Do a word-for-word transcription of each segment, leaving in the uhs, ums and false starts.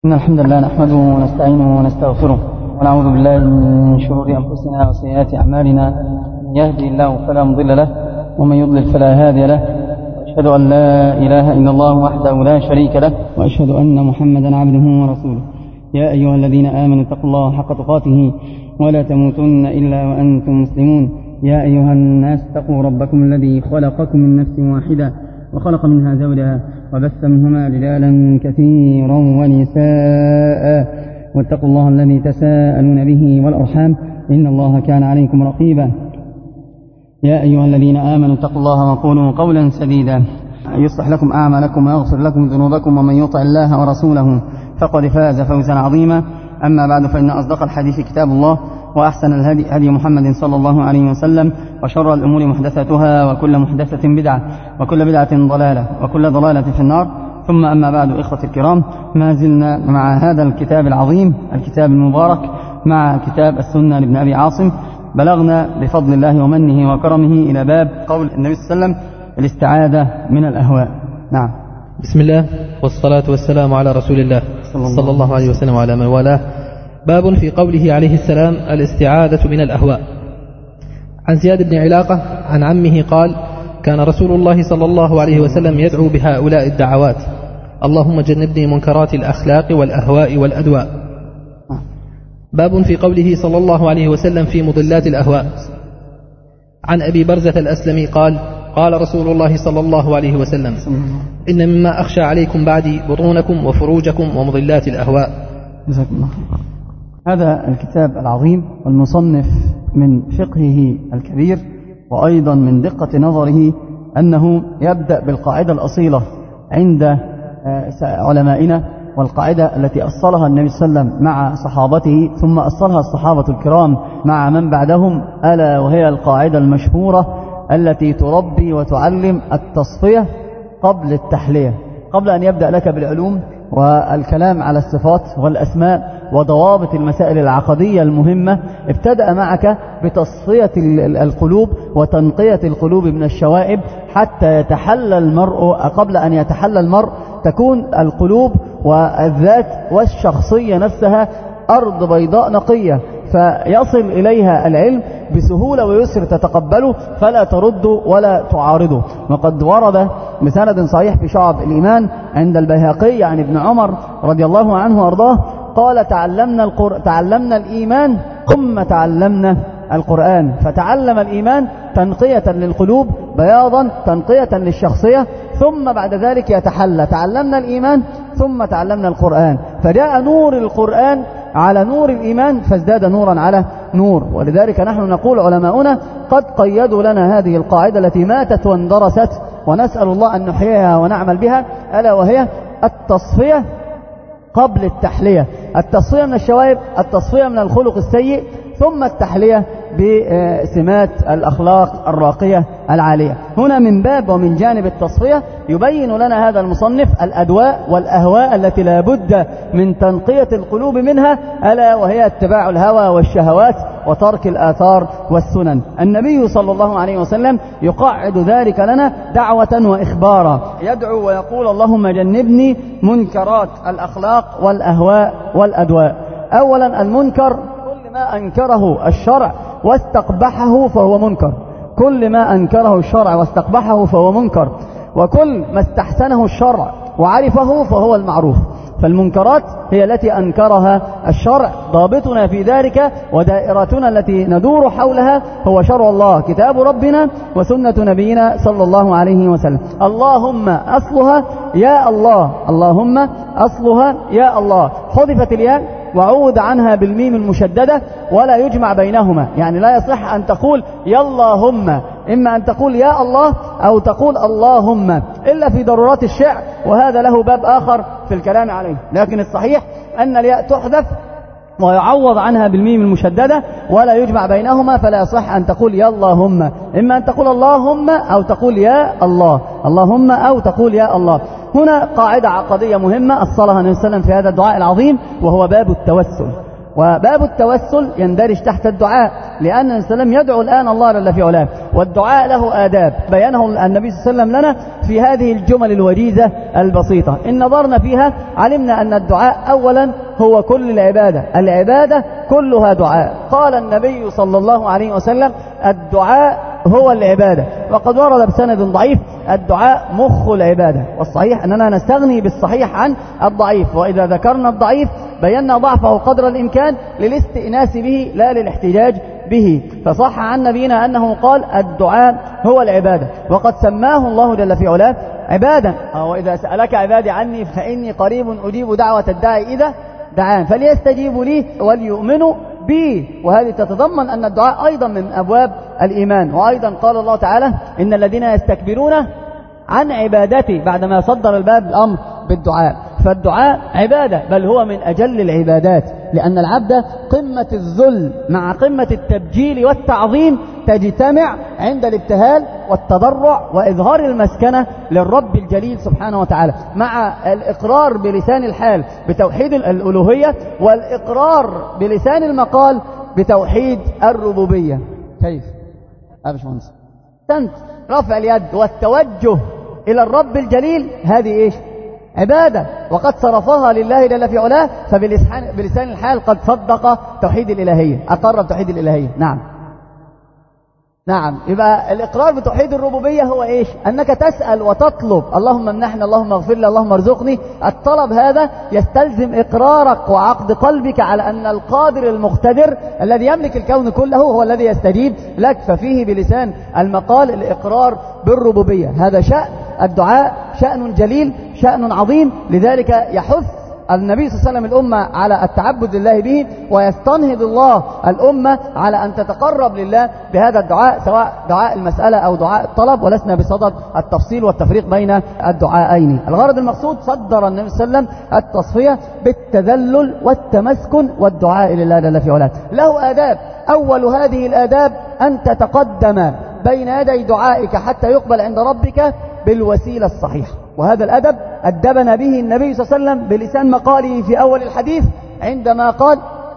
إن الحمد لله نحمده ونستعينه ونستغفره ونعوذ بالله من شرور أنفسنا وسيئات أعمالنا. من يهدي الله فلا مضل له ومن يضلل فلا هادي له، وأشهد أن لا إله إلا الله وحده لا شريك له، وأشهد أن محمدا عبده ورسوله. يا أيها الذين آمنوا اتقوا الله حق تقاته ولا تموتن إلا وأنتم مسلمون. يا أيها الناس اتقوا ربكم الذي خلقكم من نفس واحدة وخلق منها زوجها وبث منهما رجالا كثيرا ونساء، واتقوا الله الذي تساءلون به والأرحام إن الله كان عليكم رقيبا. يا أيها الذين آمنوا اتقوا الله وقولوا قولا سديدا يصلح لكم أعمالكم ويغفر لكم ذنوبكم، ومن يطع الله ورسوله فقد فاز فوزا عظيما. أما بعد، فإن أصدق الحديث كتاب الله، وأحسن الهدي هدي محمد صلى الله عليه وسلم، وشر الأمور محدثاتها، وكل محدثة بدعة، وكل بدعة ضلالة، وكل ضلالة في النار. ثم أما بعد، إخوة الكرام، ما زلنا مع هذا الكتاب العظيم، الكتاب المبارك، مع كتاب السنة لابن أبي عاصم. بلغنا بفضل الله ومنه وكرمه إلى باب قول النبي صلى الله عليه وسلم: الاستعاذة من الأهواء. نعم. بسم الله والصلاة والسلام على رسول الله صلى الله عليه وسلم وعلى من والاه. باب في قوله عليه السلام: الاستعاذة من الأهواء. عن زياد بن علاقة عن عمه قال: كان رسول الله صلى الله عليه وسلم يدعو بهؤلاء الدعوات: اللهم جنبني منكرات الأخلاق والأهواء والأدواء. باب في قوله صلى الله عليه وسلم في مضلات الأهواء. عن أبي برزة الأسلمي قال: قال رسول الله صلى الله عليه وسلم: إن مما أخشى عليكم بعدي بطونكم وفروجكم ومضلات الأهواء. هذا الكتاب العظيم والمصنف من فقهه الكبير، وأيضا من دقة نظره، أنه يبدأ بالقاعدة الأصيلة عند علمائنا، والقاعدة التي أصلها النبي صلى الله عليه وسلم مع صحابته، ثم أصلها الصحابة الكرام مع من بعدهم، ألا وهي القاعدة المشهورة التي تربي وتعلم التصفية قبل التحلية. قبل أن يبدأ لك بالعلوم والكلام على الصفات والأسماء وضوابط المسائل العقدية المهمة، ابتدأ معك بتصفية القلوب وتنقية القلوب من الشوائب، حتى يتحلى المرء. قبل أن يتحلى المرء تكون القلوب والذات والشخصية نفسها أرض بيضاء نقية، فيصل إليها العلم بسهولة ويسر، تتقبله فلا ترد ولا تعارضه. وقد ورد بسند صحيح في شعب الإيمان عند البيهقي عن ابن عمر رضي الله عنه وارضاه قال: تعلمنا, القر... تعلمنا الإيمان ثم تعلمنا القرآن. فتعلم الإيمان تنقية للقلوب، بياضا تنقية للشخصية، ثم بعد ذلك يتحلى. تعلمنا الإيمان ثم تعلمنا القرآن، فجاء نور القرآن على نور الإيمان فازداد نورا على نور. ولذلك نحن نقول علماؤنا قد قيدوا لنا هذه القاعدة التي ماتت واندرست، ونسأل الله أن نحييها ونعمل بها، ألا وهي التصفية قبل التحلية. التصفية من الشوائب، التصفية من الخلق السيء، ثم التحلية بسمات الأخلاق الراقية العالية. هنا من باب ومن جانب التصفية يبين لنا هذا المصنف الأدواء والأهواء التي لا بد من تنقية القلوب منها، ألا وهي اتباع الهوى والشهوات وترك الآثار والسنن. النبي صلى الله عليه وسلم يقعد ذلك لنا دعوة وإخبارا، يدعو ويقول: اللهم جنبني منكرات الأخلاق والأهواء والأدواء. أولا، المنكر كل ما أنكره الشرع واستقبحه فهو منكر، كل ما أنكره الشرع واستقبحه فهو منكر، وكل ما استحسنه الشرع وعرفه فهو المعروف. فالمنكرات هي التي أنكرها الشرع، ضابطنا في ذلك ودائرتنا التي ندور حولها هو شرع الله، كتاب ربنا وسنة نبينا صلى الله عليه وسلم. اللهم أصلها يا الله، اللهم أصلها يا الله. حذفت الياء وعود عنها بالميم المشددة ولا يجمع بينهما، يعني لا يصح أن تقول يا اللهم، إما أن تقول يا الله أو تقول اللهم، إلا في ضرورات الشعر، وهذا له باب آخر في الكلام عليه. لكن الصحيح أن الياء تحذف ويعوض عنها بالميم المشددة ولا يجمع بينهما، فلا يصح أن تقول يا اللهم، إما أن تقول اللهم أو تقول يا الله، اللهم أو تقول يا الله. هنا قاعدة عقدية مهمة أصلها النبي صلى الله عليه وسلم في هذا الدعاء العظيم، وهو باب التوسل. وباب التوسل يندرج تحت الدعاء، لأن النبي صلى الله عليه وسلم يدعو الآن الله جل في علاه، والدعاء له آداب بينه النبي صلى الله عليه وسلم لنا في هذه الجمل الوجيزة البسيطة. إن نظرنا فيها علمنا أن الدعاء أولا هو كل العبادة، العبادة كلها دعاء. قال النبي صلى الله عليه وسلم الدعاء هو العبادة، وقد ورد بسند ضعيف الدعاء مخ العبادة، والصحيح أننا نستغني بالصحيح عن الضعيف، وإذا ذكرنا الضعيف بينا ضعفه قدر الإمكان للاستئناس به لا للاحتجاج به. فصح عن نبينا أنه قال الدعاء هو العبادة، وقد سماه الله جل في علاه عبادا. وإذا سألك عبادي عني فإني قريب أجيب دعوة الداعي إذا دعان فليستجيبوا لي وليؤمنوا بي. وهذه تتضمن أن الدعاء أيضا من أبواب الإيمان. وأيضا قال الله تعالى إن الذين يستكبرون عن عبادتي، بعدما صدر الباب الأمر بالدعاء. فالدعاء عبادة، بل هو من أجل العبادات، لأن العبد قمة الذل مع قمة التبجيل والتعظيم تجتمع عند الابتهال والتضرع وإظهار المسكنة للرب الجليل سبحانه وتعالى، مع الإقرار بلسان الحال بتوحيد الألوهية، والإقرار بلسان المقال بتوحيد الربوبية. كيف؟ أبش منصر سنت رفع اليد والتوجه إلى الرب الجليل، هذه إيش؟ عبادة، وقد صرفها لله جل في علاه، فبلسان الحال قد صدق توحيد الإلهية، أقر بتوحيد الإلهية. نعم نعم. يبقى الإقرار بتوحيد الربوبية هو إيش؟ أنك تسأل وتطلب اللهم امنحني، اللهم اغفر لي، اللهم ارزقني. الطلب هذا يستلزم إقرارك وعقد قلبك على أن القادر المقتدر الذي يملك الكون كله هو الذي يستجيب لك، ففيه بلسان المقال الإقرار بالربوبية. هذا شأن الدعاء، شأن جليل، شأن عظيم. لذلك يحث النبي صلى الله عليه وسلم الأمة على التعبد لله به، ويستنهض الله الأمة على أن تتقرب لله بهذا الدعاء، سواء دعاء المسألة أو دعاء الطلب، ولسنا بصدد التفصيل والتفريق بين الدعاءين. الغرض المقصود صدر النبي صلى الله عليه وسلم التصفية بالتذلل والتمسكن والدعاء لله جل في علاه. له آداب، أول هذه الآداب أن تتقدم بين يدي دعائك حتى يقبل عند ربك بالوسيلة الصحيحة. وهذا الأدب أدبنا به النبي صلى الله عليه وسلم بلسان مقاله في أول الحديث عندما قال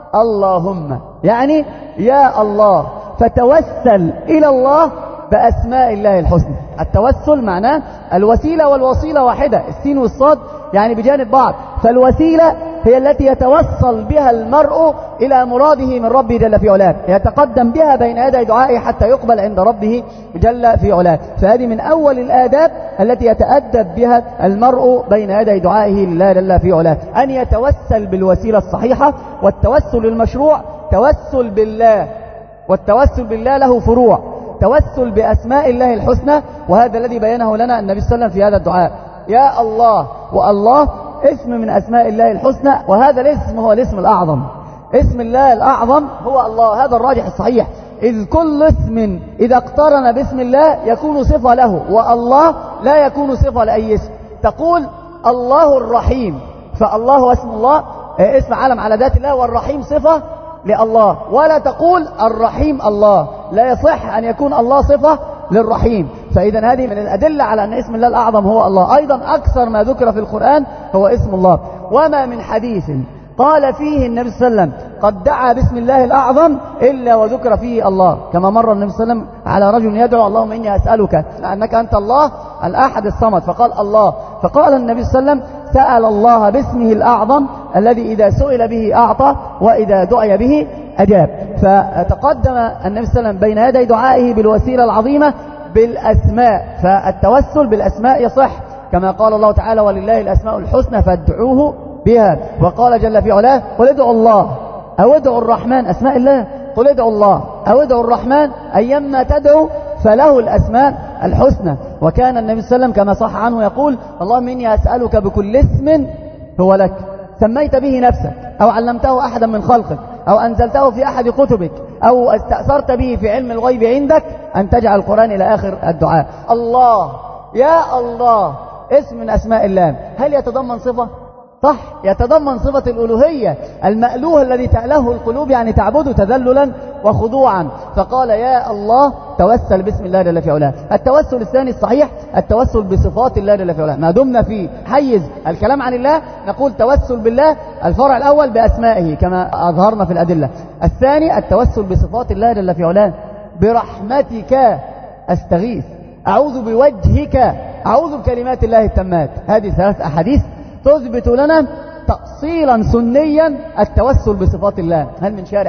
اللهم، يعني يا الله، فتوسل إلى الله بأسماء الله الحسنى. التوسل معناه الوسيلة والوسيلة واحدة، السين والصاد يعني بجانب بعض، فالوسيلة هي التي يتوصل بها المرء إلى مراده من ربه جل في علاه، يتقدم بها بين يدي دعائه حتى يقبل عند ربه جل في علاه. فهذه من أول الآداب التي يتأدب بها المرء بين يدي دعائه لله جل في علاه، أن يتوسل بالوسيلة الصحيحة. والتوسل المشروع توسل بالله، والتوسل بالله له فروع، توسل بأسماء الله الحسنى، وهذا الذي بينه لنا النبي صلى الله عليه وسلم في هذا الدعاء. يا الله، والله اسم من أسماء الله الحسنى، وهذا الاسم هو الاسم الأعظم. اسم الله الأعظم هو الله، هذا الراجح الصحيح، إذ كل اسم إذا اقترن باسم الله يكون صفة له، والله لا يكون صفة لأي اسم. تقول الله الرحيم، فالله اسم الله، اسم علم على ذات الله، والرحيم صفة لله، ولا تقول الرحيم الله، لا يصح أن يكون الله صفة للرحيم. فإذا هذه من الأدلة على أن اسم الله الأعظم هو الله. أيضا أكثر ما ذكر في القرآن هو اسم الله، وما من حديث قال فيه النبي صلى الله عليه وسلم قد دعا باسم الله الأعظم إلا وذكر فيه الله، كما مر النبي صلى الله عليه وسلم على رجل يدعو اللهم إني أسألك أنك أنت الله الأحد الصمد، فقال الله، فقال النبي صلى الله عليه وسلم سأل الله باسمه الأعظم الذي إذا سئل به أعطى وإذا دعي به أجاب. فتقدم النبي صلى الله عليه وسلم بين يدي دعائه بالوسيلة العظيمة بالأسماء، فالتوسل بالأسماء يصح، كما قال الله تعالى ولله الأسماء الحسنى فادعوه بها. وقال جل في علاه قل ادعوا الله أو ادعوا الرحمن، أسماء الله، قل ادعوا الله أو ادعوا الرحمن أيما تدعو فله الأسماء الحسنى. وكان النبي صلى الله عليه وسلم كما صح عنه يقول اللهم إني أسألك بكل اسم هو لك سميت به نفسك أو علمته أحدا من خلقك أو أنزلته في أحد كتبك أو استأثرت به في علم الغيب عندك أن تجعل القرآن إلى آخر الدعاء. الله، يا الله، اسم من أسماء الله. هل يتضمن صفة؟ صح، يتضمن صفة الألوهية، المألوه الذي تأله القلوب، يعني تعبده تذللا وخضوعا، فقال يا الله توسل باسم الله جل في علاه. التوسل الثاني الصحيح التوسل بصفات الله جل في علاه. ما دمنا في حيز الكلام عن الله نقول توسل بالله، الفرع الأول بأسمائه كما أظهرنا في الأدلة، الثاني التوسل بصفات الله جل في علاه. برحمتك أستغيث، أعوذ بوجهك، أعوذ بكلمات الله التامات. هذه ثلاث أحاديث تثبت لنا تأصيلا سنيا التوسل بصفات الله. هل من شارح؟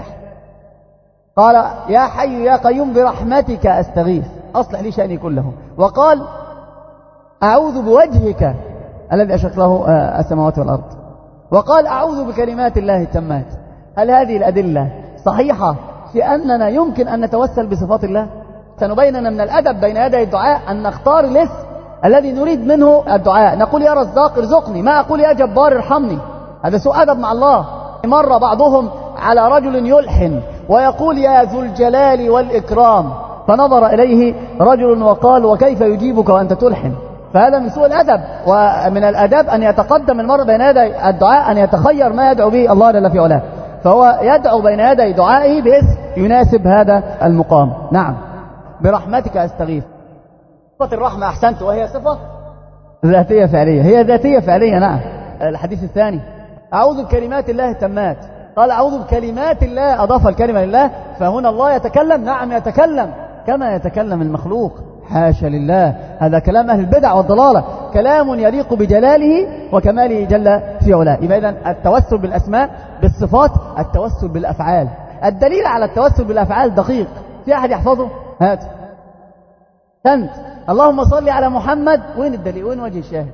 قال يا حي يا قيوم برحمتك أستغيث أصلح لي شأني كله، وقال أعوذ بوجهك الذي أشرق له السماوات والأرض، وقال أعوذ بكلمات الله التامات. هل هذه الأدلة صحيحة في أننا يمكن أن نتوسل بصفات الله؟ سنبين أن من الأدب بين يدي الدعاء أن نختار الاسم الذي نريد منه الدعاء. نقول يا رزاق ارزقني، ما أقول يا جبار ارحمني، هذا سوء أدب مع الله. مر بعضهم على رجل يلحن ويقول يا ذو الجلال والإكرام، فنظر إليه رجل وقال وكيف يجيبك وأنت تلحن؟ فهذا من سوء الأدب. ومن الأدب أن يتقدم المرء بين يدي الدعاء أن يتخير ما يدعو به الله جل في علاه، فهو يدعو بين يدي دعائه باسم يناسب هذا المقام. نعم برحمتك أستغيث. صفة الرحمة أحسنت، وهي صفة ذاتية فعلية، هي ذاتية فعلية. نعم. الحديث الثاني أعوذ بكلمات الله التامات، قال أعوذ بكلمات الله، أضاف الكلمة لله، فهنا الله يتكلم. نعم يتكلم كما يتكلم المخلوق، حاشا لله، هذا كلام أهل البدع والضلالة، كلام يليق بجلاله وكماله جل في علاه. يبقى إذن التوسل بالأسماء بالصفات، التوسل بالأفعال. الدليل على التوسل بالأفعال دقيق، في أحد يحفظه؟ هات أنت اللهم صل على محمد، وين الدليل؟ وين وجه الشاهد؟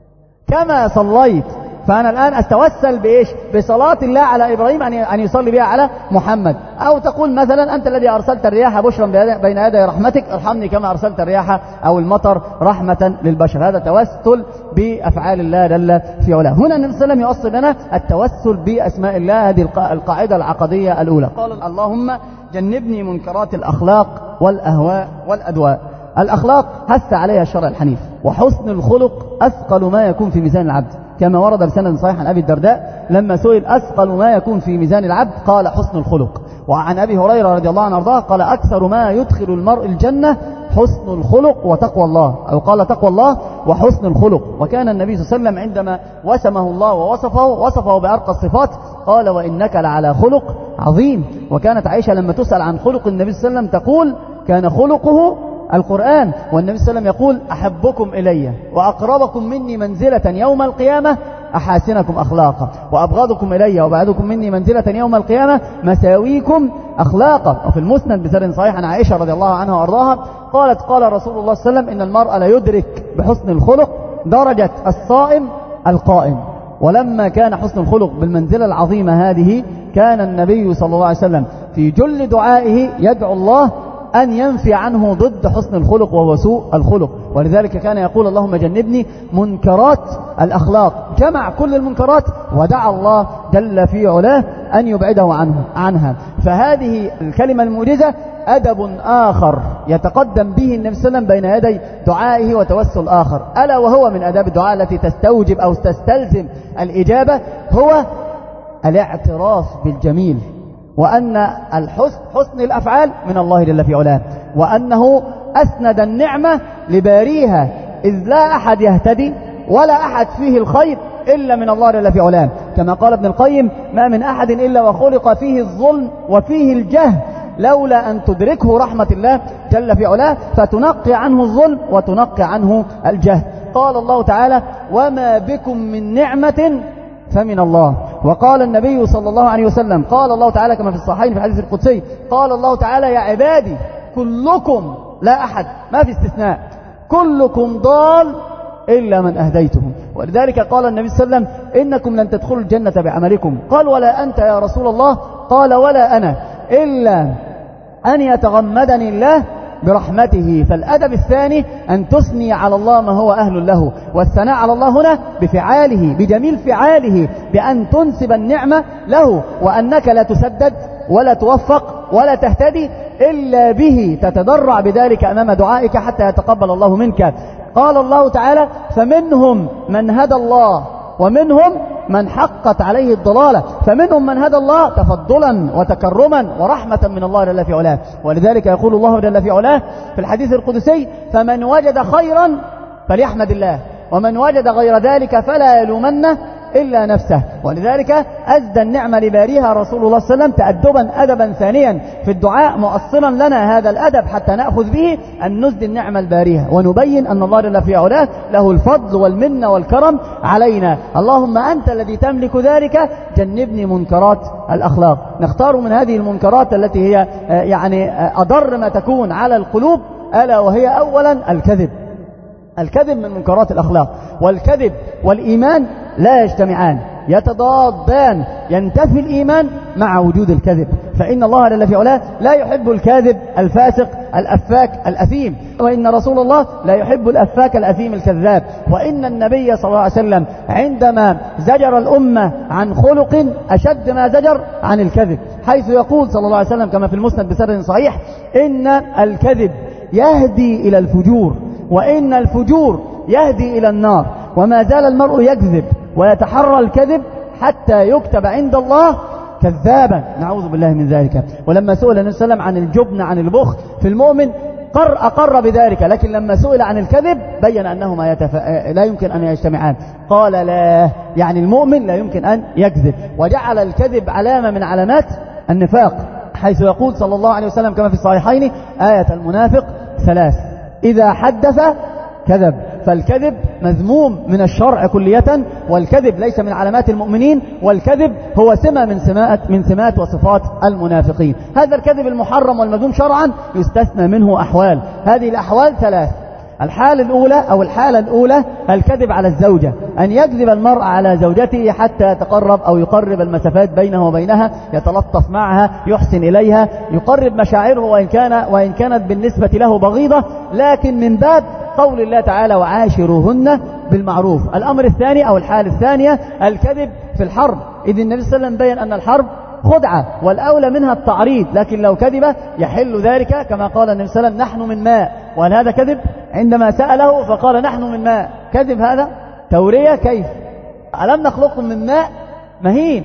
كما صليت، فأنا الآن أتوسل بإيش؟ بصلاة الله على إبراهيم أن يصلي بها على محمد. أو تقول مثلا أنت الذي أرسلت الرياح بشرا بين يدي رحمتك، ارحمني كما أرسلت الرياح أو المطر رحمة للبشر. هذا توسل بأفعال الله جل في علاه. هنا النبي صلى الله عليه وسلم يؤصل لنا التوسل بأسماء الله، هذه القاعدة العقدية الأولى. قال اللهم جنبني منكرات الأخلاق والأهواء والأدواء. الأخلاق حث عليها الشرع الحنيف، وحسن الخلق أثقل ما يكون في ميزان العبد، كما ورد بسند صحيح عن أبي الدرداء لما سئل أثقل ما يكون في ميزان العبد قال حسن الخلق. وعن أبي هريرة رضي الله عنه وارضاه قال أكثر ما يدخل المرء الجنة حسن الخلق وتقوى الله، أو قال تقوى الله وحسن الخلق. وكان النبي صلى الله عليه وسلم عندما وسمه الله ووصفه وصفه بأرقى الصفات قال وإنك لعلى خلق عظيم. وكانت عائشة لما تسأل عن خلق النبي صلى الله عليه وسلم تقول كان خلقه القرآن. والنبي صلى الله عليه وسلم يقول أحبكم إلي وأقربكم مني منزلة يوم القيامة أحاسنكم أخلاقا، وأبغضكم إلي وأبعدكم مني منزلة يوم القيامة مساويكم أخلاقا. وفي المسند بسند صحيح عن عائشة رضي الله عنها وأرضاها قالت قال رسول الله صلى الله عليه وسلم إن المرء لا يدرك بحسن الخلق درجة الصائم القائم. ولما كان حسن الخلق بالمنزلة العظيمة هذه كان النبي صلى الله عليه وسلم في جل دعائه يدعو الله أن ينفي عنه ضد حسن الخلق وهو سوء الخلق. ولذلك كان يقول اللهم جنبني منكرات الأخلاق، جمع كل المنكرات ودعا الله جل في علاه أن يبعده عنه عنها. فهذه الكلمة الموجزة أدب آخر يتقدم به النبي صلى الله عليه وسلم بين يدي دعائه وتوسل آخر، ألا وهو من أداب الدعاء التي تستوجب أو تستلزم الإجابة، هو الاعتراف بالجميل، وأن الحسن حسن الأفعال من الله جل في علاه، وأنه أسند النعمة لباريها، إذ لا أحد يهتدي ولا أحد فيه الخير إلا من الله جل في علاه. كما قال ابن القيم ما من أحد إلا وخلق فيه الظلم وفيه الجهل لولا أن تدركه رحمة الله جل في علاه فتنقي عنه الظلم وتنقي عنه الجهل. قال الله تعالى وما بكم من نعمة فمن الله. وقال النبي صلى الله عليه وسلم قال الله تعالى كما في الصحيحين في الحديث القدسي قال الله تعالى يا عبادي كلكم لا أحد ما في استثناء كلكم ضال إلا من أهديتهم. ولذلك قال النبي صلى الله عليه وسلم إنكم لن تدخلوا الجنة بعملكم. قال ولا أنت يا رسول الله؟ قال ولا أنا إلا أن يتغمدني الله برحمته. فالأدب الثاني أن تثني على الله ما هو أهل له، والثناء على الله هنا بفعاله بجميل فعاله، بأن تنسب النعمة له، وأنك لا تسدد ولا توفق ولا تهتدي إلا به، تتضرع بذلك أمام دعائك حتى يتقبل الله منك. قال الله تعالى فمنهم من هدى الله ومنهم من حقت عليه الضلالة، فمنهم من هدى الله تفضلا وتكرما ورحمة من الله جل في علاه. ولذلك يقول الله جل في علاه في الحديث القدسي: فمن وجد خيرا فليحمد الله، ومن وجد غير ذلك فلا يلومنه إلا نفسه. ولذلك أزدى النعمة لباريها رسول الله صلى الله عليه وسلم تأدبا أدبا ثانيا في الدعاء، مؤصلا لنا هذا الأدب حتى نأخذ به أن نزدي النعمة الباريها ونبين أن الله جل في علاه له الفضل والمنة والكرم علينا. اللهم أنت الذي تملك ذلك، جنبني منكرات الأخلاق. نختار من هذه المنكرات التي هي يعني أضر ما تكون على القلوب، ألا وهي أولا الكذب. الكذب من منكرات الأخلاق، والكذب والإيمان لا يجتمعان، يتضادان، ينتفي الإيمان مع وجود الكذب. فإن الله جل في علاه لا يحب الكاذب الفاسق الأفاك الأثيم، وإن رسول الله لا يحب الأفاك الأثيم الكذاب. وإن النبي صلى الله عليه وسلم عندما زجر الأمة عن خلق أشد ما زجر عن الكذب، حيث يقول صلى الله عليه وسلم كما في المسند بسند صحيح: إن الكذب يهدي إلى الفجور، وإن الفجور يهدي إلى النار، وما زال المرء يكذب ويتحرى الكذب حتى يكتب عند الله كذابا، نعوذ بالله من ذلك. ولما سئل النبي صلى الله عليه وسلم عن الجبن عن البخل في المؤمن قر أقر بذلك، لكن لما سئل عن الكذب بين أنهما يتف... لا يمكن أن يجتمعان، قال لا، يعني المؤمن لا يمكن أن يكذب، وجعل الكذب علامة من علامات النفاق، حيث يقول صلى الله عليه وسلم كما في الصحيحين: آية المنافق ثلاث: إذا حدث كذب. فالكذب مذموم من الشرع كلية، والكذب ليس من علامات المؤمنين، والكذب هو سمة من سمات من سمات وصفات المنافقين. هذا الكذب المحرم والمذموم شرعا يستثنى منه أحوال، هذه الأحوال ثلاث: الحالة الأولى أو الحالة الأولى الكذب على الزوجة، أن يكذب المرء على زوجته حتى يتقرب أو يقرب المسافات بينه وبينها، يتلطف معها، يحسن إليها، يقرب مشاعره وإن كان وإن كانت بالنسبة له بغيضة، لكن من باب قول الله تعالى: وعاشروهن بالمعروف. الأمر الثاني أو الحالة الثانية الكذب في الحرب، إذ النبي صلى الله عليه وسلم بين أن الحرب خدعة والأولى منها التعريض، لكن لو كذب يحل ذلك، كما قال النبي صلى الله عليه وسلم: نحن من ماء. وهل هذا كذب؟ عندما سأله فقال: نحن من ماء. كذب هذا؟ تورية كيف؟ ألم نخلقكم من ماء مهين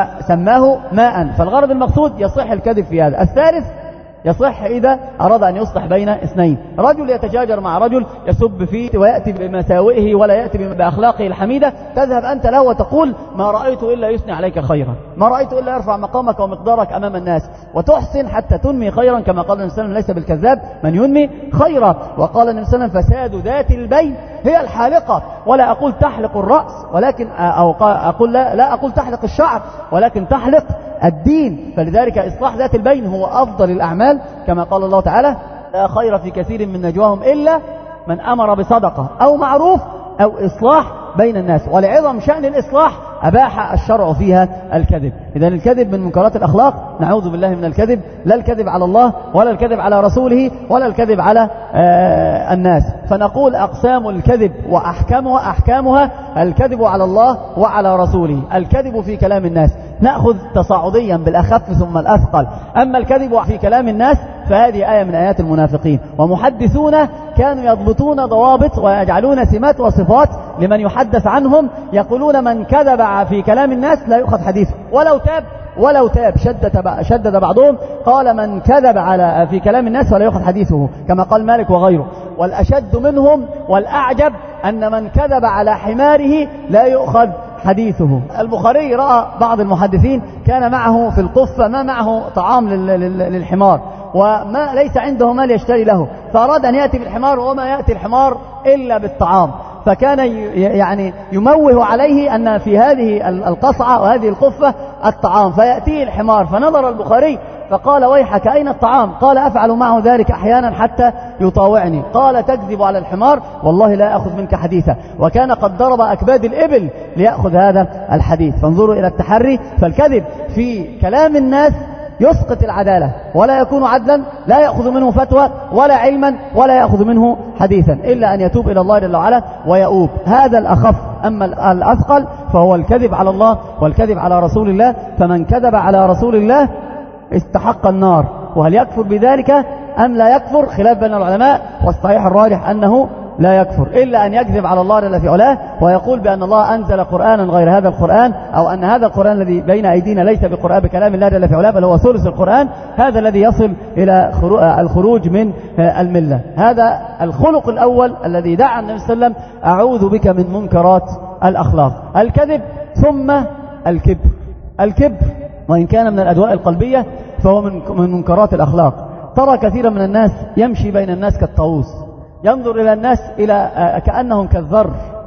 فسماه ماء. فالغرض المقصود يصح الكذب في هذا. الثالث يصح إذا أراد أن يصلح بين اثنين، رجل يتشاجر مع رجل يسب فيه ويأتي بمساوئه ولا يأتي بأخلاقه الحميدة، تذهب أنت له وتقول: ما رأيت إلا يثني عليك خيرا، ما رأيت إلا يرفع مقامك ومقدارك أمام الناس، وتحسن حتى تنمي خيرا، كما قال النبي صلى الله عليه وسلم: ليس بالكذاب من ينمي خيرا. وقال النبي صلى الله عليه وسلم: فساد ذات البين هي الحالقة. ولا أقول تحلق الرأس، ولكن أو أقول لا, لا أقول تحلق الشعر، ولكن تحلق الدين. فلذلك إصلاح ذات البين هو أفضل الأعمال، كما قال الله تعالى: لا خير في كثير من نجواهم إلا من أمر بصدقة أو معروف أو إصلاح بين الناس. ولعظم شأن الإصلاح أباح الشرع فيها الكذب. إذن الكذب من منكرات الأخلاق، نعوذ بالله من الكذب، لا الكذب على الله ولا الكذب على رسوله ولا الكذب على آه الناس. فنقول أقسام الكذب وأحكامها أحكامها الكذب على الله وعلى رسوله، الكذب في كلام الناس، نأخذ تصاعديا بالأخف ثم الأثقل. أما الكذب في كلام الناس فهذه آية من آيات المنافقين، ومحدثون كانوا يضبطون ضوابط ويجعلون سمات وصفات لمن يحدث عنهم، يقولون: من كذب في كلام الناس لا يؤخذ حديثه ولو تاب ولو تاب. شدد شدد بعضهم قال: من كذب على في كلام الناس ولا يؤخذ حديثه، كما قال مالك وغيره. والأشد منهم والأعجب أن من كذب على حماره لا يؤخذ حديثه. البخاري رأى بعض المحدثين كان معه في القفة ما معه طعام للحمار، وما ليس عنده مال يشتري له، فأراد أن يأتي بالحمار وما يأتي الحمار إلا بالطعام، فكان يعني يموه عليه أن في هذه القصعة وهذه القفة الطعام، فيأتيه الحمار. فنظر البخاري فقال: ويحك أين الطعام؟ قال: أفعل معه ذلك أحيانا حتى يطاوعني. قال: تكذب على الحمار، والله لا أخذ منك حديثا. وكان قد ضرب أكباد الإبل ليأخذ هذا الحديث. فانظروا إلى التحري. فالكذب في كلام الناس يسقط العدالة ولا يكون عدلا، لا يأخذ منه فتوى ولا علما ولا يأخذ منه حديثا، إلا أن يتوب إلى الله جل وعلا ويؤوب. هذا الأخف. أما الأثقل فهو الكذب على الله والكذب على رسول الله. فمن كذب على رسول الله استحق النار. وهل يكفر بذلك أم لا يكفر؟ خلاف بين العلماء، والصحيح الراجح أنه لا يكفر إلا أن يكذب على الله جل في علاه ويقول بأن الله أنزل قرآنا غير هذا القرآن، أو أن هذا القرآن الذي بين أيدينا ليس بقرآن بكلام الله جل في علاه بل هو ثلث القرآن. هذا الذي يصل إلى الخروج من الملة. هذا الخلق الأول الذي دعا النبي صلى الله عليه وسلم أعوذ بك من منكرات الأخلاق، الكذب ثم الكبر. الكبر وإن كان من الأدواء القلبية فهو من منكرات الأخلاق. ترى كثيرا من الناس يمشي بين الناس كالطاووس، ينظر إلى الناس إلى كأنهم كالذر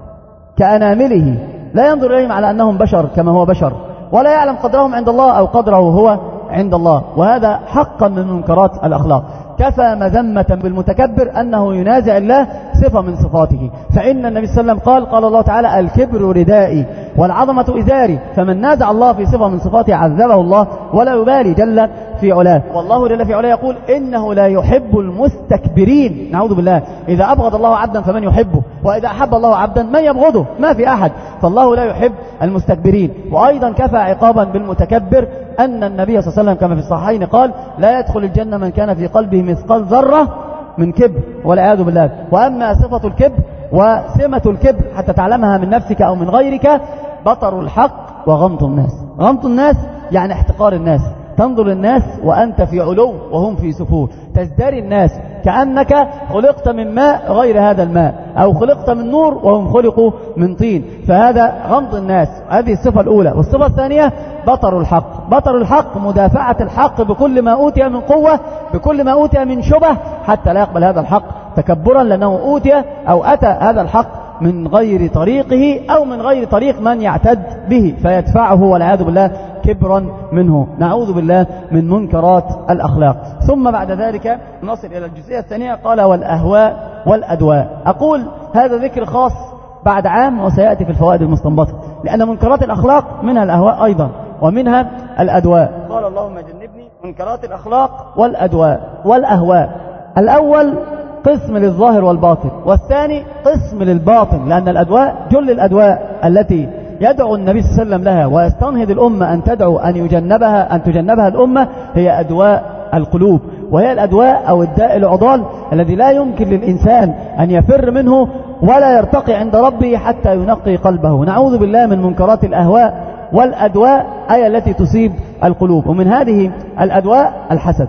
كأنامله، لا ينظر إليهم على أنهم بشر كما هو بشر، ولا يعلم قدرهم عند الله أو قدره هو عند الله، وهذا حقا من منكرات الأخلاق. كفى مذمة بالمتكبر أنه ينازع الله صفة من صفاته، فإن النبي صلى الله عليه وسلم قال قال الله تعالى الكبر ردائي والعظمة إزاري، فمن نازع الله في صفة من صفاته عذبه الله ولا يبالي جل في علاه. والله جل في علاه يقول إنه لا يحب المستكبرين، نعوذ بالله. إذا أبغض الله عبدا فمن يحبه، وإذا أحب الله عبدا من يبغضه، ما في أحد، فالله لا يحب المستكبرين. وأيضا كفى عقابا بالمتكبر أن النبي صلى الله عليه وسلم كما في الصحيحين قال لا يدخل الجنة من كان في قلبه مثقال ذرة من كبر والعياذ بالله. وأما صفة الكبر وسمة الكبر حتى تعلمها من نفسك أو من غيرك بطر الحق وغمط الناس. غمط الناس يعني احتقار الناس، تنظر الناس وأنت في علو وهم في سفول، تزدري الناس كأنك خلقت من ماء غير هذا الماء، أو خلقت من نور وهم خلقوا من طين، فهذا غمط الناس. هذه الصفة الأولى. والصفة الثانية بطر الحق. بطر الحق مدافعة الحق بكل ما أوتي من قوة، بكل ما أوتي من شبه، حتى لا يقبل هذا الحق تكبرا لأنه أوتي أو أتى هذا الحق من غير طريقه أو من غير طريق من يعتد به فيدفعه والعياذ بالله كبرا منه. نعوذ بالله من منكرات الأخلاق. ثم بعد ذلك نصل إلى الجزئية الثانية، قال والأهواء والأدواء. أقول هذا ذكر خاص بعد عام وسيأتي في الفوائد المستنبطة، لأن منكرات الأخلاق منها الأهواء أيضا ومنها الأدواء. قال اللهم جنبني منكرات الأخلاق والأدواء والأهواء. الأول قسم للظاهر والباطن، والثاني قسم للباطن، لأن الأدواء جل الأدواء التي يدعو النبي صلى الله عليه وسلم لها ويستنهض الأمة أن تدعو أن يجنبها أن تجنبها الأمة هي أدواء القلوب، وهي الأدواء أو الداء العضال الذي لا يمكن للإنسان أن يفر منه ولا يرتقي عند ربه حتى ينقي قلبه. نعوذ بالله من منكرات الأهواء والأدواء أي التي تصيب القلوب. ومن هذه الأدواء الحسد.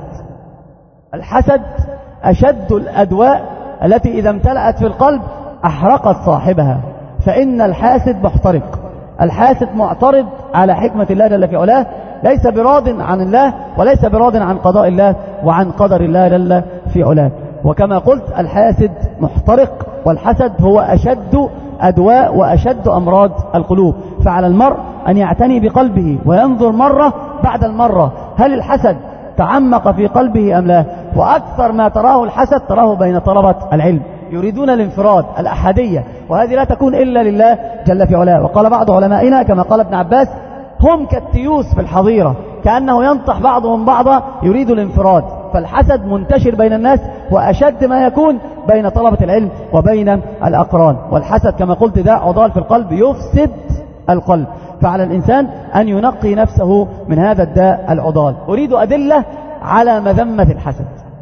الحسد أشد الأدواء التي إذا امتلأت في القلب أحرقت صاحبها، فإن الحاسد محترق. الحاسد معترض على حكمة الله جل في علاه، ليس براض عن الله وليس براض عن قضاء الله وعن قدر الله جل في علاه. وكما قلت الحاسد محترق، والحسد هو أشد أدواء وأشد أمراض القلوب. فعلى المرء أن يعتني بقلبه وينظر مرة بعد المرة هل الحسد تعمق في قلبه أم لا. وأكثر ما تراه الحسد تراه بين طلبة العلم، يريدون الانفراد الأحدية، وهذه لا تكون إلا لله جل في علاه. وقال بعض علمائنا كما قال ابن عباس هم كالتيوس في الحظيرة، كأنه ينطح بعضهم بعضا يريد الانفراد. فالحسد منتشر بين الناس وأشد ما يكون بين طلبة العلم وبين الأقران. والحسد كما قلت داء عضال في القلب يفسد القلب، فعلى الإنسان أن ينقي نفسه من هذا الداء العضال. أريد أدلة على مذمة الحسد.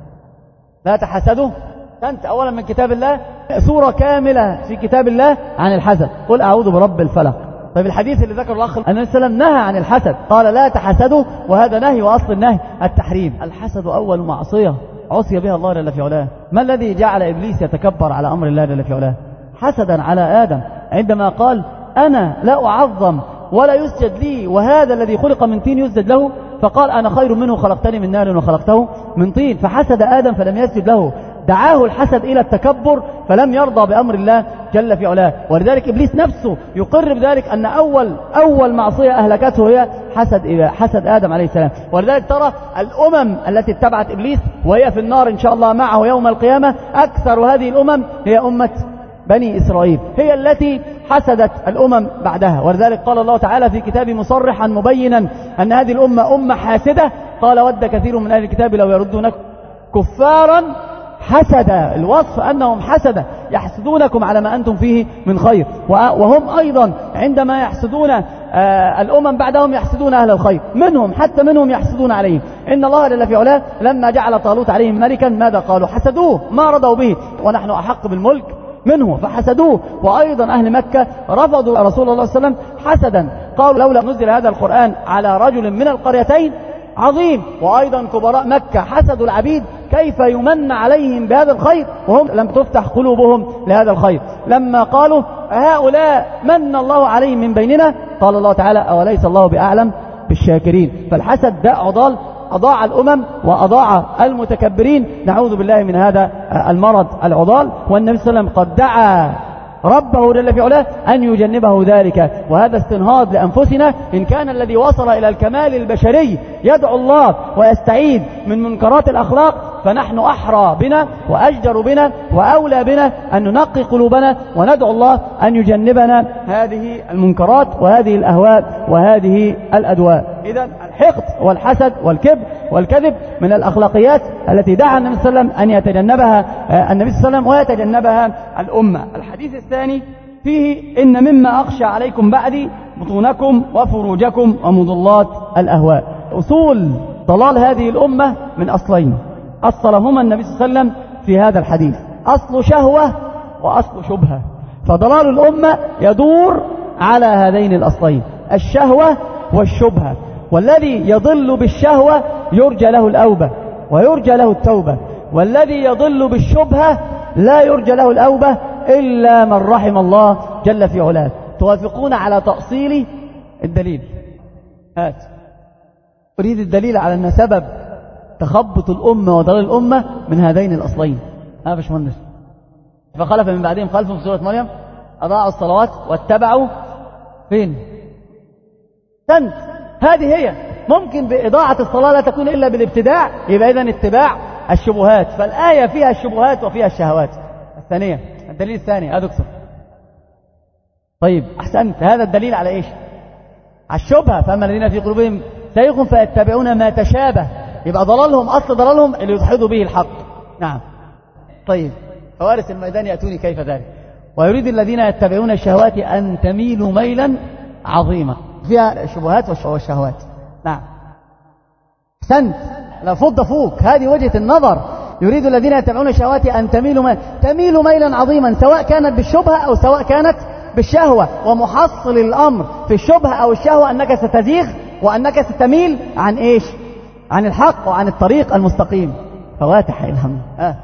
لا تحسدوا، أنت أولا من كتاب الله سورة كاملة في كتاب الله عن الحسد، قل أعوذ برب الفلق. طيب الحديث اللي ذكر الأخ النبي صلى الله عليه وسلم نهى عن الحسد، قال لا تحسدوا، وهذا نهي وأصل النهي التحريم. الحسد أول معصية عصي بها الله جل في علاه. ما الذي جعل إبليس يتكبر على أمر الله جل في علاه؟ حسدا على آدم عندما قال أنا لا أعظم ولا يسجد لي وهذا الذي خلق من طين يسجد له، فقال أنا خير منه خلقتني من نار وخلقته من طين، فحسد آدم فلم يسجد له. دعاه الحسد إلى التكبر فلم يرضى بأمر الله جل في علاه. ولذلك إبليس نفسه يقر بذلك أن أول أول معصية أهلكته هي حسد حسد آدم عليه السلام. ولذلك ترى الأمم التي اتبعت إبليس وهي في النار إن شاء الله معه يوم القيامة، أكثر هذه الأمم هي أمة بني إسرائيل، هي التي حسدت الأمم بعدها. ولذلك قال الله تعالى في كتابه مصرحا مبينا أن هذه الأمة أمة حاسدة، قال ود كثير من أهل الكتاب لو يردونكم كفارا حسدا. الوصف أنهم حسدة يحسدونكم على ما أنتم فيه من خير، وهم أيضا عندما يحسدون الأمم بعدهم يحسدون أهل الخير منهم، حتى منهم يحسدون عليهم. إن الله جل في علاه لما جعل طالوت عليهم ملكا ماذا قالوا؟ حسدوه ما رضوا به. ونحن أحق بالملك منه فحسدوه. وأيضا أهل مكة رفضوا رسول الله صلى الله عليه وسلم حسدا، قالوا لولا نزل هذا القرآن على رجل من القريتين عظيم. وأيضا كبراء مكة حسدوا العبيد كيف يمن عليهم بهذا الخير وهم لم تفتح قلوبهم لهذا الخير. لما قالوا هؤلاء من الله عليهم من بيننا، قال الله تعالى أوليس الله بأعلم بالشاكرين. فالحسد داء عضال أضاع الأمم وأضاع المتكبرين، نعوذ بالله من هذا المرض العضال. والنبي صلى الله عليه وسلم قد دعا ربه جل في علاه أن يجنبه ذلك، وهذا استنهاض لأنفسنا. إن كان الذي وصل إلى الكمال البشري يدعو الله ويستعيد من منكرات الأخلاق، فنحن أحرى بنا وأجدر بنا وأولى بنا أن ننقي قلوبنا وندعو الله أن يجنبنا هذه المنكرات وهذه الأهواء وهذه الأدواء. إذن الحقد والحسد والكبر والكذب من الأخلاقيات التي دعا النبي صلى الله عليه وسلم أن يتجنبها النبي صلى الله عليه وسلم ويتجنبها الأمة. الحديث الثاني فيه إن مما أخشى عليكم بعدي بطونكم وفروجكم ومضلات الأهواء. أصول ضلال هذه الأمة من أصلين أصلهما النبي صلى الله عليه وسلم في هذا الحديث، أصل شهوة وأصل شبهة. فضلال الأمة يدور على هذين الأصلين، الشهوة والشبهة. والذي يضل بالشهوة يرجى له الأوبة ويرجى له التوبة، والذي يضل بالشبهة لا يرجى له الأوبة إلا من رحم الله جل في علاه. توافقون على تأصيل الدليل؟ هات. أريد الدليل على أن سبب تخبط الأمة وضلال الأمة من هذين الأصلين. ها باشمهندس. فخلف من بعدهم خلف في سورة مريم أضاعوا الصلوات واتبعوا فين؟ سنت. هذه هي. ممكن بإضاعة الصلاة لا تكون إلا بالابتداع، يبقى إذن اتباع الشبهات. فالآية فيها الشبهات وفيها الشهوات. الثانية، الدليل الثاني هذا دكتور. طيب أحسنت. هذا الدليل على إيش؟ على الشبهة. فأما الذين في قلوبهم زيغ فيتبعون ما تشابه، يبقى ضلالهم أصل ضلالهم اللي يدحضوا به الحق. نعم. طيب فوارث الميدان يأتوني كيف ذلك. ويريد الذين يتبعون الشهوات أن تميلوا ميلا عظيما، فيها الشبهات والشهوات. نعم. أحسنت. لا فض فوق، هذه وجهة النظر. يريد الذين يتبعون الشهوات أن تميلوا ميلا تميلوا ميلا عظيما، سواء كانت بالشبهة أو سواء كانت بالشهوة. ومحصل الأمر في الشبهة أو الشهوة أنك ستزيغ وأنك ستميل عن إيش؟ عن الحق وعن الطريق المستقيم. فواتح الهم. آه.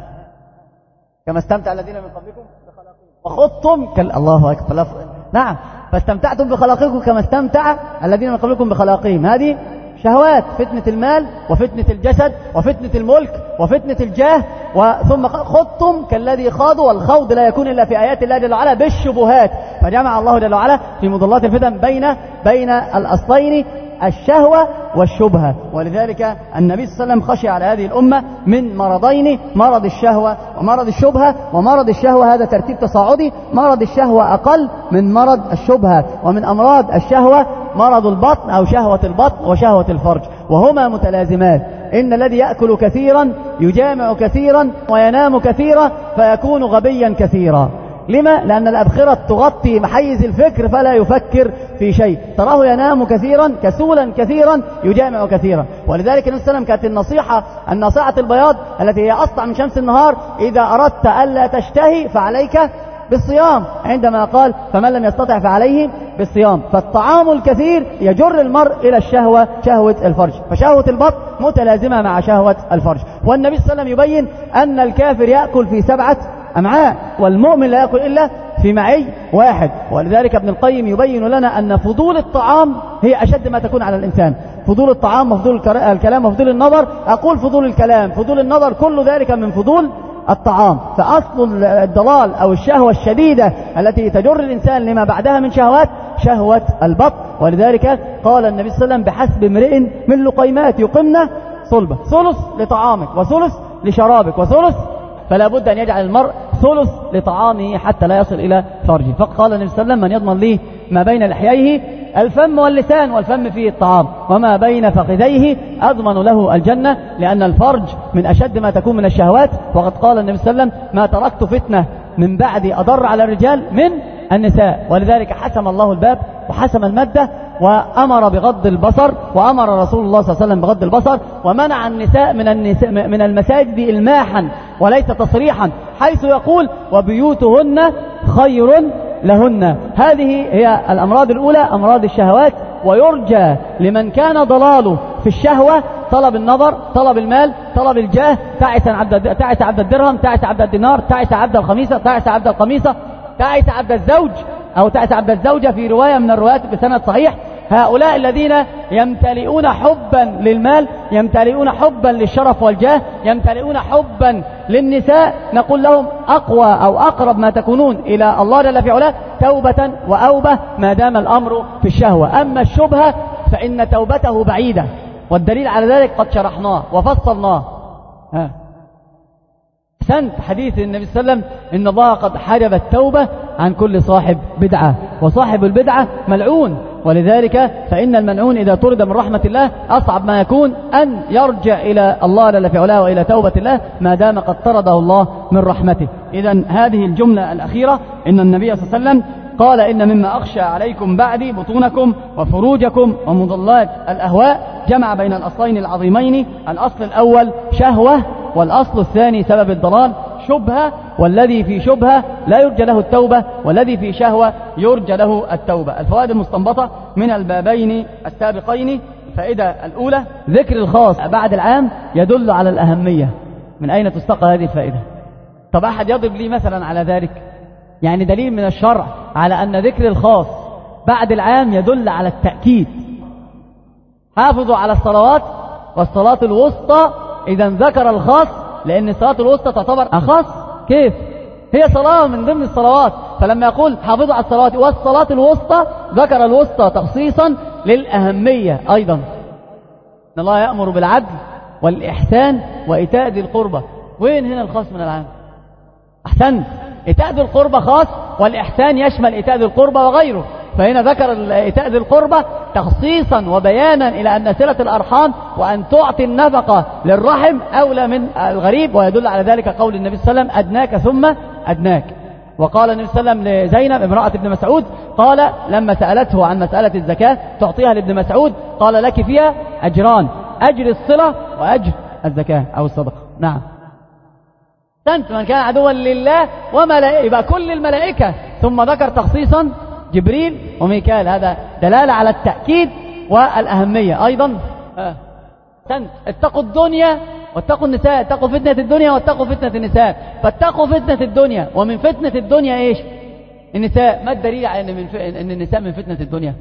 كما استمتع الذين من قبلكم بخلاقهم وخضتم كال الله أكبر. نعم. فاستمتعتم بخلاقكم كما استمتع الذين من قبلكم بخلاقهم. هذه شهوات، فتنة المال وفتنة الجسد وفتنة الملك وفتنة الجاه، وثم خضتم كالذي خاضوا. والخوض لا يكون إلا في آيات الله جل وعلا بالشبهات. فجمع الله جل وعلا في مضلات الفتن بين بين الأصلين الشهوة والشبهة. ولذلك النبي صلى الله عليه وسلم خشي على هذه الأمة من مرضين، مرض الشهوة ومرض الشبهة. ومرض الشهوة هذا ترتيب تصاعدي، مرض الشهوة أقل من مرض الشبهة. ومن أمراض الشهوة مرض البطن أو شهوة البطن وشهوة الفرج، وهما متلازمات. إن الذي يأكل كثيرا يجامع كثيرا وينام كثيرا فيكون غبيا كثيرا. لما؟ لأن الأبخرة تغطي محيز الفكر فلا يفكر في شيء. تراه ينام كثيرا كسولا كثيرا يجامع كثيرا. ولذلك النبي صلى الله عليه وسلم كانت النصيحة الناصعة البياض التي هي أسطع من شمس النهار: إذا أردت ألا تشتهي فعليك بالصيام، عندما قال فمن لم يستطع فعليه بالصيام. فالطعام الكثير يجر المرء إلى الشهوة، شهوة الفرج. فشهوة البطن متلازمة مع شهوة الفرج. والنبي صلى الله عليه وسلم يبين أن الكافر يأكل في سبعة أمعاء والمؤمن لا يأكل إلا في معي واحد. ولذلك ابن القيم يبين لنا أن فضول الطعام هي أشد ما تكون على الإنسان. فضول الطعام وفضول الكلام وفضول النظر. أقول فضول الكلام، فضول النظر، كل ذلك من فضول الطعام. فأصل الضلال أو الشهوة الشديدة التي تجر الإنسان لما بعدها من شهوات شهوة البطن. ولذلك قال النبي صلى الله عليه وسلم: بحسب امرئ من لقيمات يقمن صلبة، ثلث لطعامك وثلث لشرابك وثلث. فلا بد أن يجعل المرء ثلث لطعامه حتى لا يصل إلى فرجه. فقال النبي صلى الله عليه وسلم: من يضمن لي ما بين لحييه الفم واللسان، والفم فيه الطعام، وما بين فخذيه أضمن له الجنة، لأن الفرج من أشد ما تكون من الشهوات. وقد قال النبي صلى الله عليه وسلم: ما تركت فتنة من بعدي أضر على الرجال من النساء. ولذلك حسم الله الباب وحسم المادة وأمر بغض البصر، وأمر رسول الله صلى الله عليه وسلم بغض البصر، ومنع النساء من النساء من المساجد إلماحا وليس تصريحا، حيث يقول وبيوتهن خير لهن. هذه هي الأمراض الأولى، أمراض الشهوات. ويرجى لمن كان ضلاله في الشهوة طلب النظر، طلب المال، طلب الجاه، تعس عبد تعس عبد الدرهم، تعس عبد الدينار، تعس عبد الخميسة، تعس عبد القميصة، تعس عبد الزوج أو تعس عبد الزوجة في رواية من الروايات بسند صحيح. هؤلاء الذين يمتلئون حبا للمال، يمتلئون حبا للشرف والجاه، يمتلئون حبا للنساء، نقول لهم أقوى أو أقرب ما تكونون إلى الله جل في علاه توبة وأوبة ما دام الأمر في الشهوة. أما الشبهة فإن توبته بعيدة، والدليل على ذلك قد شرحناه وفصلناه. ها سنت حديث النبي صلى الله عليه وسلم إن الله قد حجب التوبة عن كل صاحب بدعة، وصاحب البدعة ملعون، ولذلك فإن الملعون إذا طرد من رحمة الله أصعب ما يكون أن يرجع إلى الله جل في علاه وإلى توبة الله ما دام قد طرده الله من رحمته. إذن هذه الجملة الأخيرة إن النبي صلى الله عليه وسلم قال إن مما أخشى عليكم بعدي بطونكم وفروجكم ومضلات الأهواء، جمع بين الأصلين العظيمين، الأصل الأول شهوة، والأصل الثاني سبب الضلال شبهة، والذي في شبهة لا يرجى له التوبة، والذي في شهوة يرجى له التوبة. الفوائد المستنبطة من البابين السابقين: الفائدة الأولى ذكر الخاص بعد العام يدل على الأهمية. من أين تستقى هذه الفائدة؟ طب أحد يضرب لي مثلا على ذلك؟ يعني دليل من الشرع على أن ذكر الخاص بعد العام يدل على التأكيد. حافظوا على الصلوات والصلاة الوسطى، إذا ذكر الخاص لأن الصلاة الوسطى تعتبر أخص. كيف؟ هي صلاة من ضمن الصلوات، فلما يقول حافظوا على الصلوات والصلاة الوسطى ذكر الوسطى تخصيصا للأهمية أيضا. إن الله يأمر بالعدل والإحسان وإيتاء ذي القربى. وين هنا الخاص من العام؟ أحسنت، إيتاء ذي القربى خاص، والإحسان يشمل إيتاء ذي القربى وغيره، فهنا ذكر إيتاء ذي القربى تخصيصا وبيانا إلى أن صلة الأرحام وأن تعطي النفقة للرحم أولى من الغريب، ويدل على ذلك قول النبي صلى الله عليه وسلم أدناك ثم أدناك. وقال النبي صلى الله عليه وسلم لزينب امرأة ابن مسعود، قال لما سألته عن مسألة الزكاة تعطيها لابن مسعود، قال لك فيها أجران، أجر الصلة وأجر الزكاة أو الصدقة. نعم، أنت من كان عدوا لله وملائكة، يبقى كل الملائكة، ثم ذكر تخصيصا جبريل وميكال، هذا دلالة على التأكيد والأهمية أيضا. آه. اتقوا الدنيا واتقوا النساء، اتقوا فتنة الدنيا واتقوا فتنة النساء. فاتقوا فتنة الدنيا، ومن فتنة الدنيا ايش؟ النساء. ما الدليل على ان, من ف... إن النساء من فتنة الدنيا؟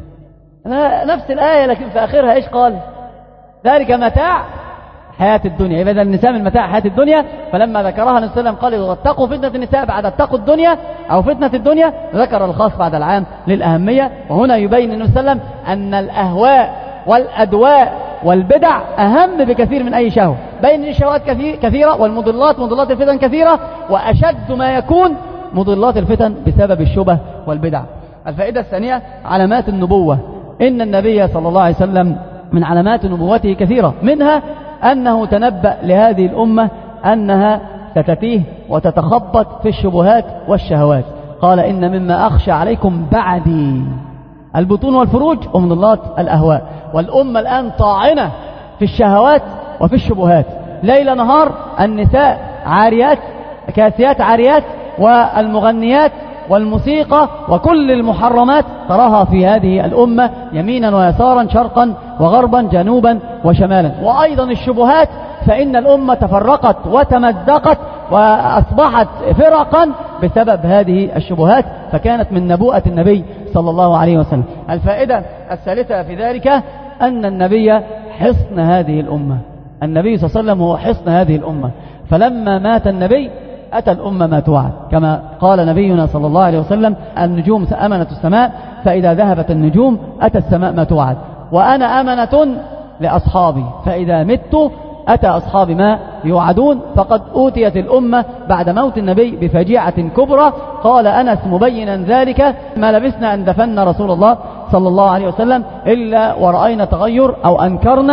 نفس الآية لكن في آخرها ايش قال؟ ذلك متاع حياة الدنيا. إذا النساء من متاع حياة الدنيا، فلما ذكرها النبي صلى الله عليه وسلم قال واتقوا فتنة النساء بعد اتقوا الدنيا أو فتنة الدنيا، ذكر الخاص بعد العام للأهمية. وهنا يبين النبي صلى الله عليه وسلم أن الأهواء والأدواء والبدع أهم بكثير من أي شهوة، بين الشهوات كثيرة والمضلات مضلات الفتن كثيرة، وأشد ما يكون مضلات الفتن بسبب الشبه والبدع. الفائدة الثانية علامات النبوة. إن النبي صلى الله عليه وسلم من علامات نبوته كثيرة، منها أنه تنبأ لهذه الأمة أنها ستتيه وتتخبط في الشبهات والشهوات. قال إن مما أخشى عليكم بعدي البطون والفروج ومضلات الأهواء. والأمة الآن طاعنة في الشهوات وفي الشبهات، ليل نهار. النساء عاريات كاسيات عاريات، والمغنيات والموسيقى وكل المحرمات تراها في هذه الأمة يمينا ويسارا، شرقا وغربا، جنوبا وشمالا. وأيضا الشبهات، فإن الأمة تفرقت وتمزقت وأصبحت فرقا بسبب هذه الشبهات، فكانت من نبوءة النبي صلى الله عليه وسلم. الفائدة الثالثة في ذلك أن النبي حصن هذه الأمة. النبي صلى الله عليه وسلم هو حصن هذه الأمة، فلما مات النبي أتى الأمة ما توعد، كما قال نبينا صلى الله عليه وسلم النجوم أمنة السماء، فإذا ذهبت النجوم أتى السماء ما توعد، وأنا أمنة لأصحابي، فإذا مت أتى أصحابي ما يوعدون. فقد أوتيت الأمة بعد موت النبي بفجيعة كبرى. قال أنس مبينا ذلك ما لبسنا أن دفن رسول الله صلى الله عليه وسلم إلا ورأينا تغير أو أنكرنا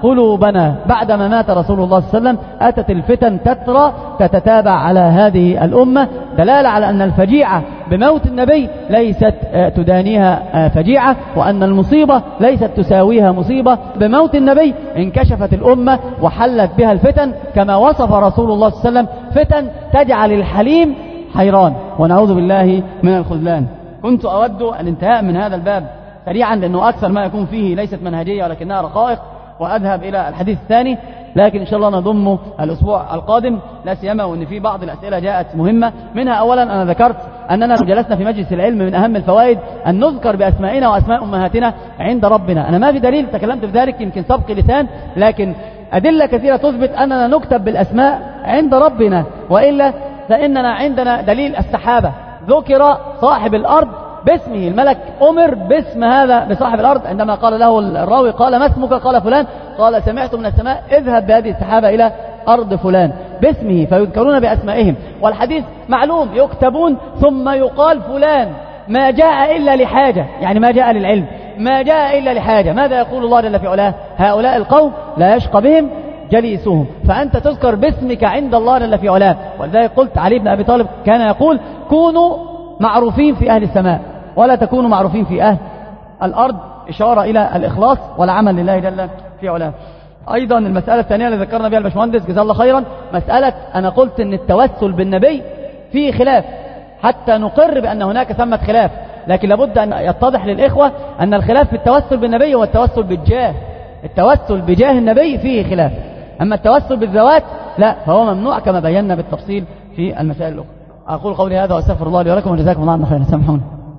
قلوبنا. بعدما مات رسول الله صلى الله عليه وسلم أتت الفتن تترى تتتابع على هذه الأمة، دلالة على أن الفجيعة بموت النبي ليست تدانيها فجيعة، وأن المصيبة ليست تساويها مصيبة. بموت النبي انكشفت الأمة وحلت بها الفتن، كما وصف رسول الله صلى الله عليه وسلم فتن تجعل الحليم حيران، ونعوذ بالله من الخذلان. كنت أود الانتهاء من هذا الباب سريعا، لأنه أكثر ما يكون فيه ليست منهجية ولكنها رقائق، وأذهب إلى الحديث الثاني، لكن إن شاء الله نضم الأسبوع القادم، لا سيما وأن في بعض الأسئلة جاءت مهمة. منها أولا أنا ذكرت أننا جلسنا في مجلس العلم من أهم الفوائد أن نذكر بأسمائنا وأسماء أمهاتنا عند ربنا. أنا ما في دليل تكلمت في ذلك، يمكن سبق لسان، لكن أدلة كثيرة تثبت أننا نكتب بالأسماء عند ربنا، وإلا فإننا عندنا دليل السحابة، ذكر صاحب الأرض باسمه، الملك أمر باسم هذا بصاحب الأرض، عندما قال له الراوي قال ما اسمك؟ قال فلان، قال سمعت من السماء اذهب بهذه السحابة إلى أرض فلان، باسمه، فيذكرون بأسمائهم. والحديث معلوم، يكتبون ثم يقال فلان ما جاء إلا لحاجة، يعني ما جاء للعلم، ما جاء إلا لحاجة. ماذا يقول الله جل في علاه؟ هؤلاء القوم لا يشقى بهم جليسهم، فأنت تذكر باسمك عند الله جل في علاه. ولذلك قلت علي بن أبي طالب كان يقول كونوا معروفين في أهل السماء ولا تكونوا معروفين في أهل الأرض، إشارة إلى الإخلاص والعمل لله جل في علاه. أيضا المسألة الثانية اللي ذكرنا بها الباشمهندس جزاه الله خيرا، مسألة أنا قلت أن التوسل بالنبي فيه خلاف، حتى نقر بأن هناك ثمة خلاف، لكن لابد أن يتضح للإخوة أن الخلاف في التوسل بالنبي هو التوسل بالجاه. التوسل بجاه النبي فيه خلاف، أما التوسل بالذوات لا، فهو ممنوع كما بينا بالتفصيل في المسائل الأخرى. أقول قولي هذا وأستغفر الله لي ولكم وجزاكم الله عنا خيرا. سامحوني.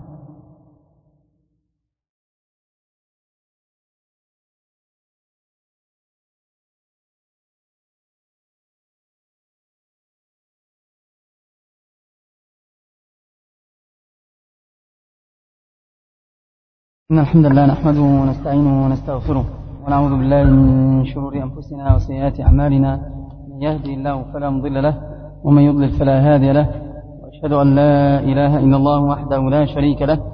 إن الحمد لله نحمده ونستعينه ونستغفره ونعوذ بالله من شرور أنفسنا وسيئات أعمالنا، من يهدي الله فلا مضل له ومن يضلل فلا هادي له، وأشهد أن لا إله إلا الله وحده لا شريك له